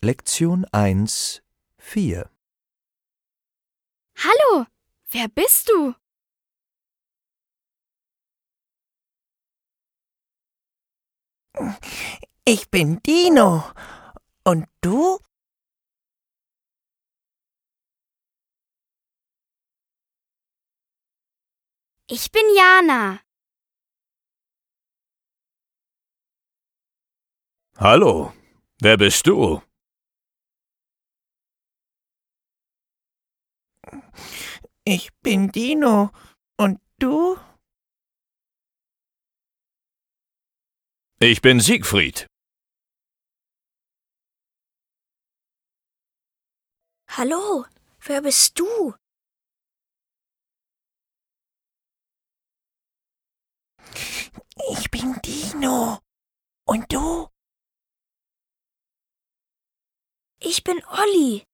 Lektion 1, 4. Hallo, wer bist du? Ich bin Dino. Und du? Ich bin Jana. Hallo, wer bist du? Ich bin Dino. Und du? Ich bin Siegfried. Hallo, wer bist du? Ich bin Dino. Und du? Ich bin Olli.